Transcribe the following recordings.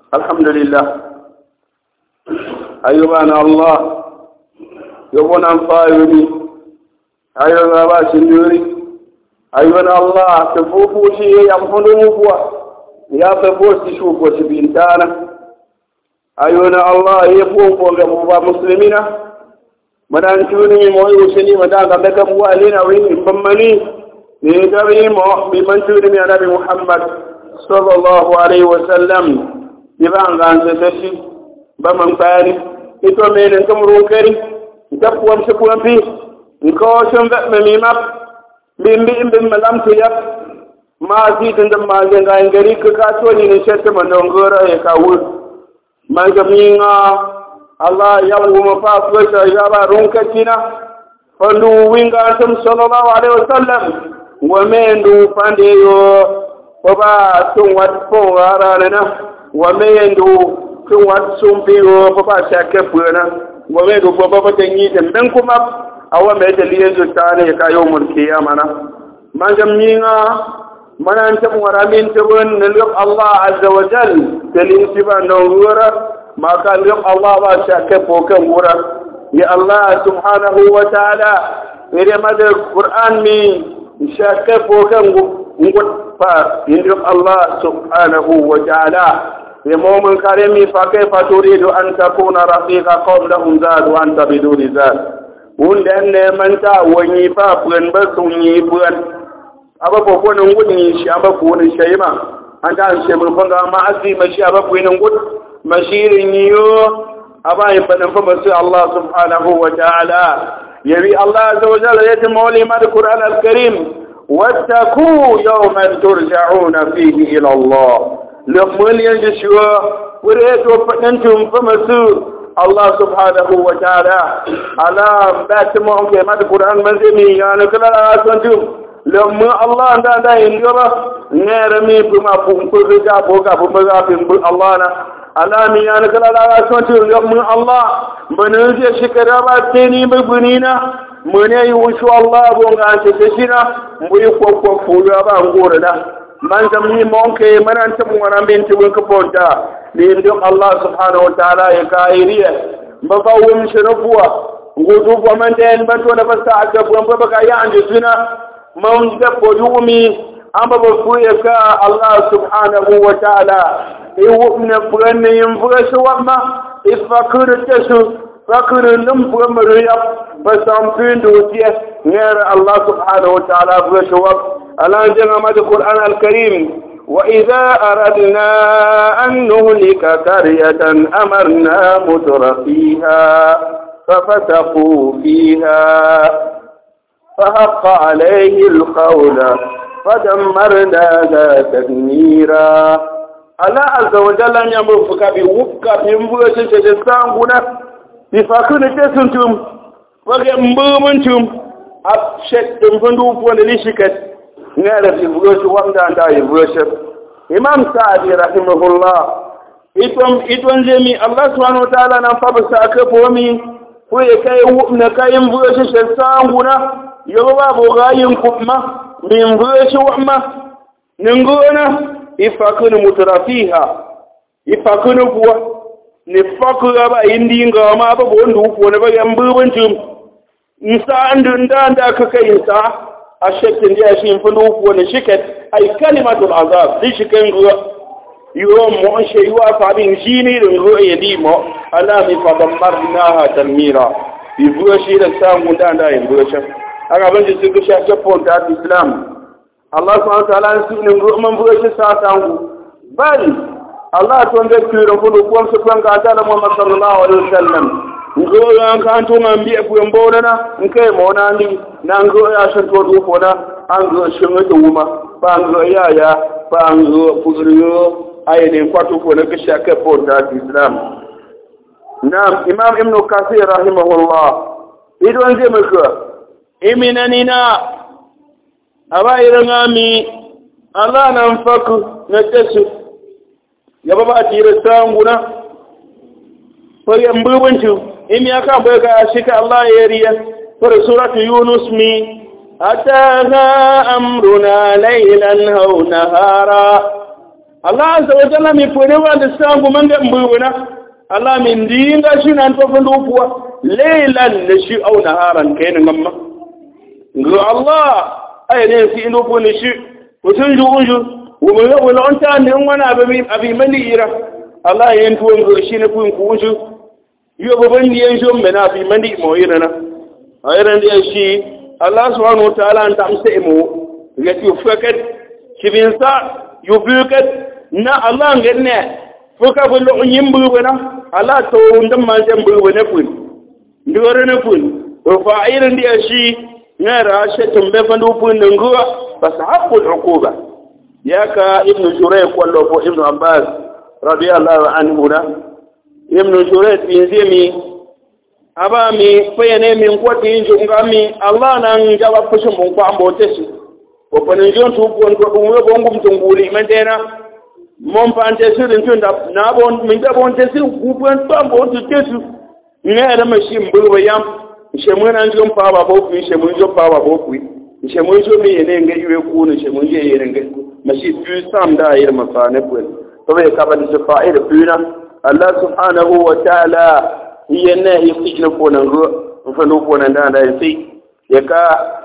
الحمد لله أيها الله يبون أنفايني أيها باشندوري أيها الله تفوفو شيء يمحنو بوا يا تفوس تشوف وسبينتانا أيها الله يفوفو لبوا مسلمين مدان شوني موي وسني مدان كذا بوا لنا وين بمني نيجري مو بمنشوري من النبي محمد صلى الله عليه وسلم يبان غان تشي بمن فاري ito menen kamru kari tapwam sepwam pi ko shamba memima bimbi imbim malam tuyap ma si tendam ma janga ngari ka so ni ne shette manongora e kawu mangaminga Allah yawu mafa fata yaba runka kina fandu winga tam sallallahu alaihi wasallam wa mendu pande yo baba tun wat fo arana wa mendu kun wat sun biyo baba shake funa wa mendu baba tanyi dan kuma awa mai dalilin zuta ne ka yau mulki amana mangaminga manan tam waramin tabun nalq Allah azza wa jal dalil tiba nongura maka nalq Allah ba shake fokan wura ya Allah subhanahu wa ta'ala ire madar Qur'an mi shake fokan ngut fa nalq Allah subhanahu wa ta'ala ya mu'min karimi fa kayfa turidu an takuna rafiqa qawm lahum zad wa anta biduni zad wunda ne manta wani fa buran ba sunyi buran aba ko ko nan gudin shi aba ko ne shayma an ta an shebul fanga ma azima shi aba ko nan gud mashirin yo aba yin badan fa masu Allah subhanahu wa ta'ala yabi Allah azza wa jalla yatim mawli ma al-Qur'an al-Karim wattaqu yawman turja'una fihi ila Allah lamul yanjishu wure to fadantum fa masu Allah subhanahu wa ta'ala ala batmu ke ma al-Qur'an manzimi ya kala asantum lamma Allah da indira ngere mi buma pumpu ga boga buma pin Allah na ala mi ya kala asantum lamma Allah manuje shikara ba teni bunina mune yushu Allah bonga ante shina mbuyi kokko fulu ba ngora da man zamni monke manan tamu wana binti wonka ponta ni ndo Allah subhanahu wa ta'ala ya kairiya mbawum shirafuwa ngudu kwa manden bantu na basta agabu mbaba ka ya anje suna mun da podumi amba ba fuye ka Allah subhanahu wa ta'ala iwubna furanne yin furashi wamma ifakuru tasu fakuru num furamariya fasampin dutiya ngara Allah subhanahu wa ta'ala furashi wam ala jama mad Qur'an al-Karim وإذا أردنا أن نهلك قرية أمرنا مترفيها ففتقوا فيها فحق عليه القول فدمرناها تدميرا الله عز وجل يمرفك بوفك بمبوشة جسانبنا بفاكون تسنتم وغمبومنتم أبشتم فندوف ونلشكت ngara fi buroshi wanda anda yi buroshi Imam Sa'di rahimahullah iton jemi Allah subhanahu wa ta'ala nan fa bisa aka fomi ko ya kai na kayan buroshi sanguna yaba babu gayin kuma min buroshi wamma ningona ifakun mutrafiha ifakun kuwa ni fakura ba indinga ma ba bondu ko ne ba yambubuncin insa andun da aka kai insa ashakin da shi fulu wani shikat ay kalimatul azab di shikan ruwa yuro mu shaywa fa bin shini da ruwa yadi mo ala mi fa damarnaha tamira yuwa shi da samu da yin ruwa shan aka ban ji su ga shafon da Islam Allah subhanahu wa ta'ala su ne ruwa man ruwa shi sa sangu bali Allah to da kiro fulu ko su kan ga ta Muhammad sallallahu alaihi wasallam ngo yan kan to ngambi e buem bodana nke mona ni nango ya shan to du fona ango shunga to wuma bango ya bango fudriyo ayene kwatu ko na kisha ka ponda Islam nam Imam Ibn Kathir rahimahullah idon je maka iminanina abayira ngami Allah nan faku na tasu yaba ba tire sanguna ko yambubancu in ya kan bai ga shi ka Allah ya riya fara suratu Yunus mi ataha amruna laylan aw nahara Allah azza wa jalla mi pore wa da sangu man da mbuna Allah min dinga shi nan to fandu kuwa laylan da shi au naharan kai nan gamma ngo Allah ay ne fi ino ko ne shi mutun juju wo mo yo wala on ta ne wona abi mali ira Allah yen to ngo shi ne kun kuju yo baban ni yen jom na abi mali mo ira na ayran dia shi Allah subhanahu wa ta'ala an tamse mo yati fakat kibin sa yubukat na Allah ngene fuka bulu yimbu bana Allah to ndam ma jambu bana kun ndore na kun wa fa'ilan dia shi ngara shetun be fandu kun ngwa fasahaqul uquba yaka ibn Jurayj wallo ko ibn Abbas radiyallahu anhu da ibn Jurayj bin zemi aba mi fayene min kwati injo ngami Allah nan jaba fushin mun kwa ambote shi ko panin jon tu ko ko ngum tunguri mandena mon pante sirin tun da na bon min da bon tesi ku bon to bon tu tesu ne da machine bulwa yam she mun an jon pa ba bo ku she mun jon pa ba bo ku she mun jo mi ne ngai we ku ne she mun je yere ngai machine tu sam da yere masane ku to be ka ba ni fa'ida puna Allah subhanahu wa ta'ala hiya nahi qina ko nan ro fa no ko nan da sai ya ka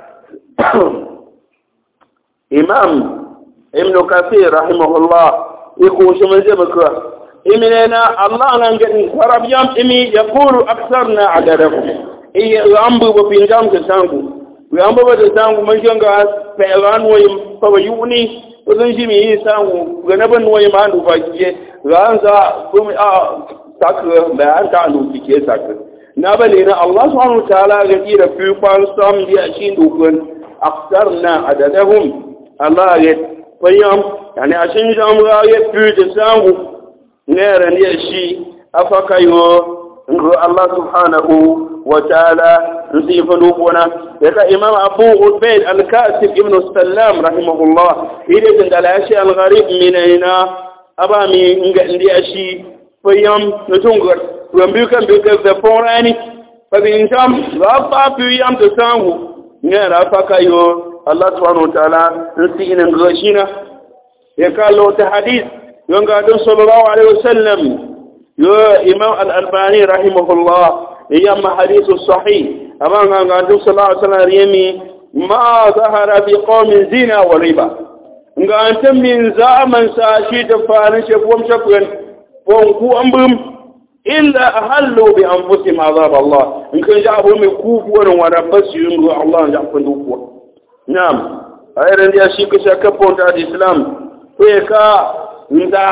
imam ibn kathir rahimahullah يقول شو من جبكوا إمنا الله نعجن وربيام إمي يقول أكثرنا عددهم إيه يامبو ببينجام كسانغو يامبو بتسانغو من جنگا فعلان ويم فويوني وزنجي مي سانغو غنبن ويم عنو باكيه غانزا بوم تاكر بيان تانو تيكيه تاكر نابلينا الله سبحانه وتعالى غير في فانسام دي أشين دوكن أكثرنا عددهم الله غير فيام يعني عشان جامعة يبدو تسامو نيرا يشي أفكايو نقول الله سبحانه وتعالى نصيف نوبنا يقول إمام أبو عبيد الكاتب ابن السلام رحمه الله إذا عند الأشياء الغريب من هنا أبامي عندي أشي فيام نتونغر ومبيكا بيكا زفوراني فبإنسان غابا بيام تسامو نيرا أفكايو الله سبحانه وتعالى نسينا نغشينا يقال حديث ينقل صلى الله عليه وسلم يا إمام الألباني رحمه الله يما حديث الصحيح أما قال صلى الله عليه وسلم يمي ما ظهر في قوم زنا وربا أنت من زمن ساشيد فانش ومشكن وانكو أمبم إلا أهلوا بأنفسهم عذاب الله إن كان جابهم كوفوا وربس ينقل الله جابهم كوفوا نعم أيضا يا شيخ شكبون تاع الإسلام ka nda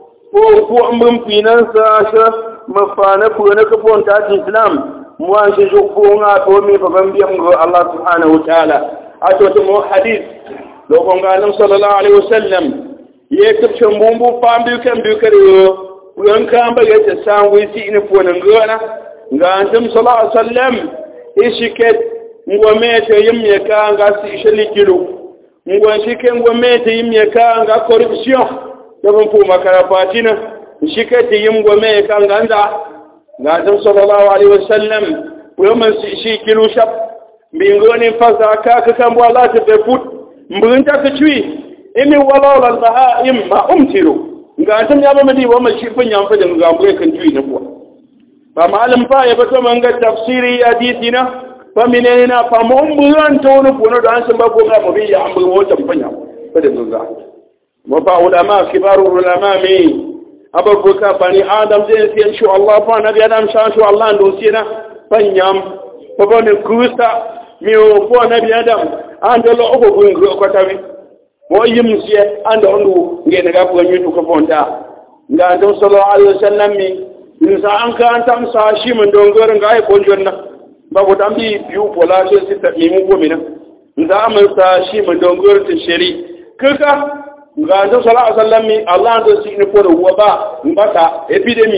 ko ambun finansa sha mafana ko na kafon ta Islam mu an shi ko nga to mi fa ban biyan go Allah subhanahu wa ta'ala ato to mu hadith do ko ngalam sallallahu alaihi wasallam ye kapce mbumbu fambi kan bi kare yan kan ba yace san wi si ina ko nan gona ga antum sallallahu alaihi wasallam ishiket ngome te yimye ka ga si shali kilo ngwanshike ngomete yimyeka nga corruption yabon fu makara fatina shike ti yimgome kan ganda ngazam sallallahu alaihi wasallam woman shi kilu shap mbingoni fasa ka kan wala ta fut mbunta ka chui imi wala wal bahaim ma umtiru ngazam yaba madi wa mashi fun yamfa da ngambu kan chui na kuwa ba malam fa ya bato manga tafsiri hadithina faminena famumburan tonu kuno da an san ba ko ga mu biya an bugo wata fanya fada zuza wa fa ulama kibaru ulama mi abago ka bani adam zai sai insha Allah fa nabi adam sha insha Allah ndo sina fanyam fa bane kusta mi o ko nabi adam an da lo ko ko ko tawi mo yimsiye an da ondu ngene ga ko nyitu ko fonta nga do sallallahu alaihi wasallam mi insa an ka an tam sa shi mun dongor ga ai ko jonna babu tambi biyu pola ce su tafi mu gomina za mu sa shi mu dongor ta shari kaka ga da sallallahu alaihi wasallam Allah da shi ne ko da waba mbata epidemi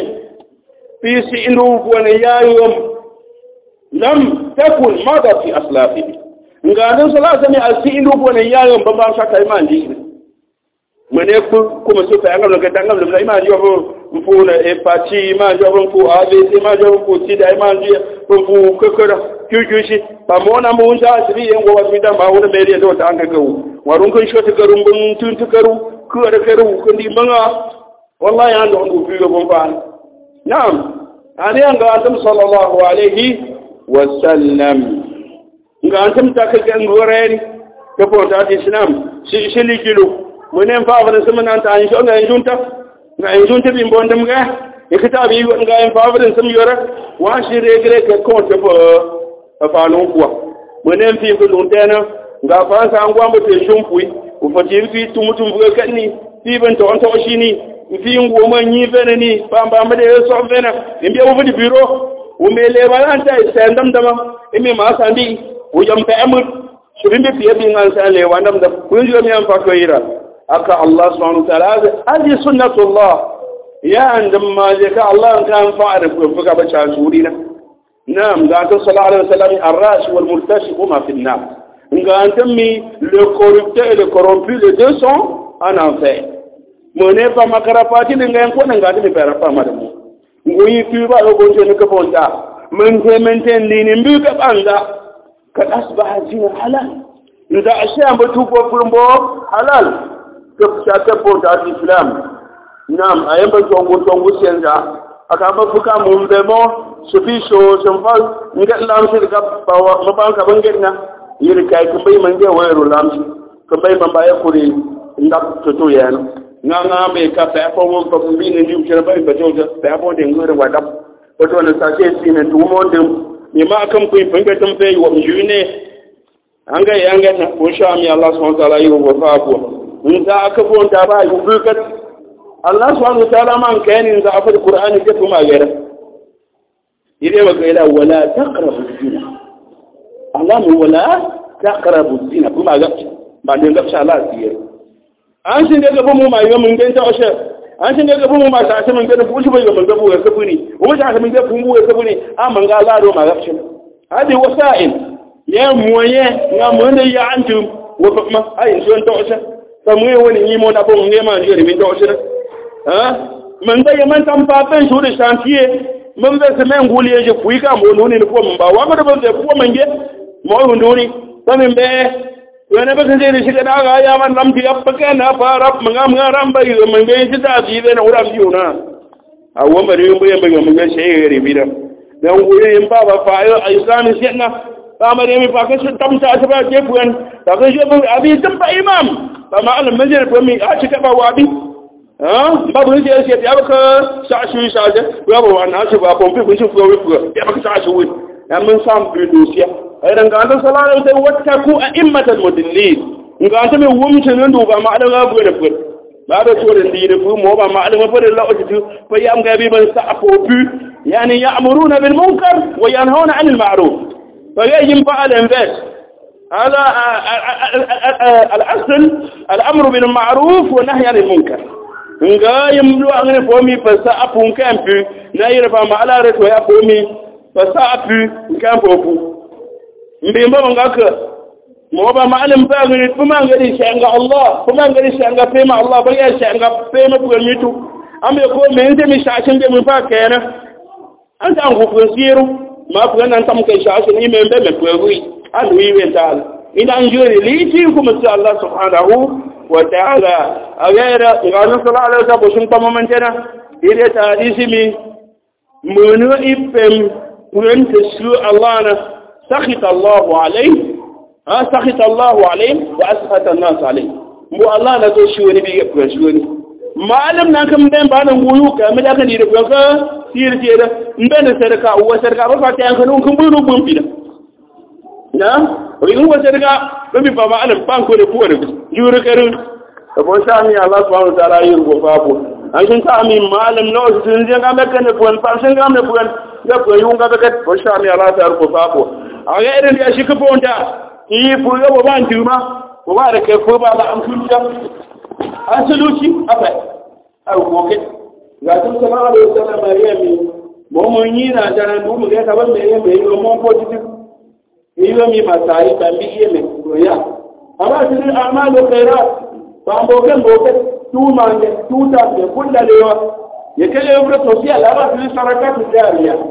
fi si inu ko ne yayo lam takun mada fi aslafi ga da sallallahu alaihi wasallam si inu ko ne yayo ba ba sa kai man di mene ku kuma su fa ngam ga dangam da iman yo fu na e pati ma jo bon ku ave se ma jo ku ti da iman ji fu kokora kyukyushi ba mona mun ta shiri yan gowa mi dan ba wani mai da ta an ga gawo warun kun shota garun bun tun tukaru ku da karu kun di manga wallahi an don ku ga bon fa na'am ani an ga antum sallallahu alaihi wa sallam ga antum ta ka ga ngoreri ko po ta islam shi shili kilo munen fa fa sun nan ta an shi ga junta bi bondam ga ikita bi ga en fa fa sun yora wa shi regre ka ko ta fa no kuwa munen fi ko luntena ga fa sa an gwa mute shumpui u fa ti fi tumutum ga kanni fi ban to on to shi ni fi ngoma nyi bene ni pamba made so bene imbe wo di bureau wo mele balanta sendam dama imi ma sandi wo jam pe amut shubimbe fiye bi ngan sa le wandam da kunjo mi am fa ko ira aka Allah subhanahu wa ta'ala hadi sunnatullah ya andam ma je ka Allah kan fa'ara ko fuka ba cha surina nam ga to sallallahu alaihi wasallam ar-rash wal murtashi huma fi an-nar nga antami le corrupteur et le corrompu les deux sont en enfer mone pa makara pati nga ko nga de pera pa madamu ngoyi fi ba ko je ne ko bonda men maintain ni mbi ka banda kad asbaha zina halal nda asha mbatu ko furmbo halal ko shata po ta islam nam ayamba tongo senza aka ba fuka mun be mo sufisho sanfal nga lam shi ka ba mabanka bangenna yiri kai kumbai manje wayro lamshi kumbai mambaya kuri ndak toto yana nga me ka pa po mo ko bi ne ju chera ba ba joja pa po de ngure wa dap ko to na sa ke si ne tu mo de ni ma kam ko pembe tam pe wo june anga yanga na ko sha mi Allah subhanahu wa ta'ala yi wo fa ko in za aka ko ta ba yu bukat Allah subhanahu wa ta'ala man kayani za afa Qur'ani ke kuma gara ide wa kaila wala taqrabu zina Allah mu wala taqrabu zina kuma ga ba ne ga Allah tiye an shi daga bu mu mai ga mun ganta oshe an shi daga bu mu ma sa shi mun ganta fushi bai ga mun ga bu ga kafuni o ta mun ga fungu ga kafuni amma ga Allah do ma ga shi hadi wasa'il ya moye nga mun da ya antum wa ma ai shi to oshe ta mu wani ni mo da bu ne ma ji ri min to oshe ha mun da ya man tam pa ben su da chantier mun da se men guliye je fuika mo no ne ko mun ba wa ga da ban da ko mun ge mo hunduni sanin be wani ba zai da shiga da ga ya man lamti ya baka na fara mun ran bai mun ga shi da ji da wuran biyo na awon bari mun bai mun ga shi gare bi da dan wurin ba ba fa ayo islami shi na amare mi fa ka shi tamta ta ba ke fuan ta ga shi ba abi dan ba imam ba ma al majlis ko mi a ci ka ba wabi ba bu je shi ya baka sashi saje ba ba wannan shi ba pompi kun shi fuwa ya baka sashi wai mun sam bi dosiya idan ga Allah sallallahu alaihi wasallam wattaku a'immatal mudillin ga ta me wumce nan do ba ma da ga bu da fu ba da to da dire fu mo ba ma da ma fa da Allah otu fa ya am ga bi ban sa afofu yani ya'muruna bil munkar wa yanhauna 'anil ma'ruf fa yajib fa'al invest hada al-asl al-amru bil ma'ruf wa nahy 'anil munkar nga yimdu angene fo mi fa sa afun kampu na yira fa ma ala reto ya fo mi fa sa apu kampu mbimba mangaka mo ba maalim ba ngani kuma ngari shanga Allah kuma ngari shanga pema Allah ba ya shanga pema ku mitu ambe ko mente mi shashin de mun fa kana an ta ku ku siru ma ku nan tam kai shashin ni membe me ku wi an wi we tal idan jori liti ku musu Allah subhanahu wa ta'ala agera ngana sallallahu alaihi wasallam shin kuma mantena ire ta hadisi mi munu ipem kun su Allah na سخط الله عليه سخط الله عليه وأسخط الناس عليه مو الله نزو شوني بيجي شوني معلم نكم بين بعض نقولوا كم ده كان يرفع سير سير بين سرقة أو سرقة بس بعد يعني كانوا كم بيرو بوم بيدا نعم ويقولوا سرقة بس بيبقى معلم بانكو يفور جور كرو أبو سامي الله سبحانه وتعالى يرفع فابو عشان سامي معلم نو سنجي كم كان يفور فاشن كم يفور يفور يوم كم كان أبو سامي الله يرفع فابو a ga irin da shi kafa wanda yi fuga ba ban tuma ko ba da kai ko ba da an kunta an suluci afa ai goke ga tun sama da sallallahu mariyami mo mun yi na da nan mu ga ka ban me me yi mo positive yi mi masai ban bi yi me ya amma shi amalu khairat ba boken tu mange tu ta de kullalewa ya kale yubra sosial aba shi sarakatu jariya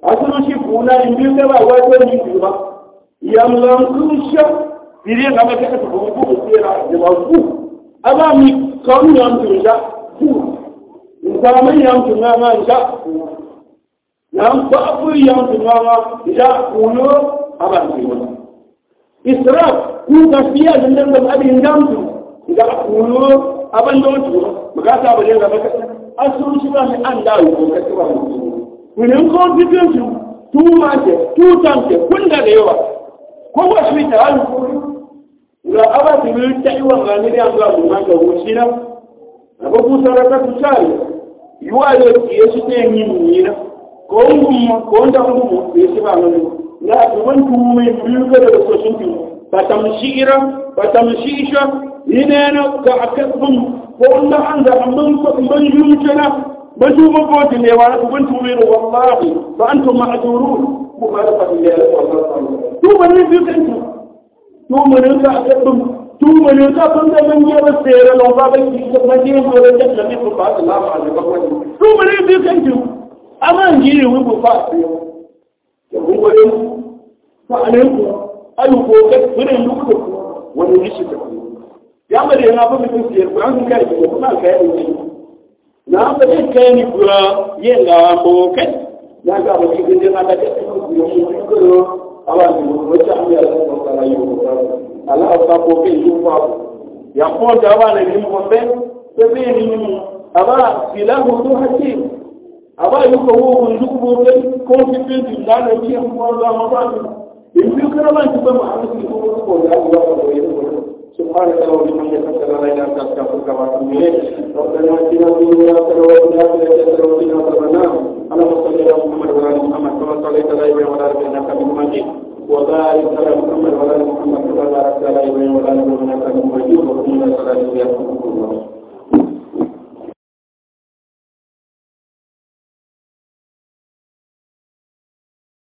asuru shi kuna in bi ka ba wato ni ba yamlan kusha dire ga maka ta ko ko tsira da ba ku aba mi kan yam tunja ku in ba mai yam tunga ma ja nam ba abu yam tunga ma ja kuno aba ni wala israf ku ka fiya da nan da abin yam tu ga kuno aban do tu maga ta ba ne ga maka asuru shi ba an dawo ko ka ba kunin confidence tu ma je tu tanke kun da yawa ko ba shi ta halu ga aba tibil ta iwa ga ne ya ga mun ga wucina ba ku sarata ku sai yuwa yo ki yesu te ni ni na ko ngum ko nda ngum yesu ba ngani ya to man ku mai biyu ga da so sun ki batamshisha inena ka akabum ko nda anda amman ko man yumtana بجوم قوت اللي وانا كنت وين والله فأنتم معذورون مخالفة اللي والله ثم نفيك أنتم ثم نلقى أكبر ثم نلقى كنت من جاب السيرة لو بابك يجب مجيب ورجب لبيك وفاة الله على بقوة ثم نفيك أنتم أمان جيري وفاة يقول وليم فأنيكم أيوكوك فرين لكم ونرشدكم يا مدي أنا أبقى في السير وعنكم كارثة وما كارثة na ba zai kai ni kura yin ga bokai na ga ba cikin jina da ke cikin kura kuro ala ni wacce an yi ala ko kala yi ko ala ta ko ke yi fa ya ko da ba ne ni mo be be ni aba filahu du hakim aba yi ko wo ndu ko be ko fitin din da ne ki ko da ma ba in bi kara ba ki ba ma an ki ko da Allah ko yi سبحانك اللهم وبحمدك اشهد ان لا اله الا انت استغفرك واتوب اليك ربنا اتنا في الدنيا حسنه وفي الاخره حسنه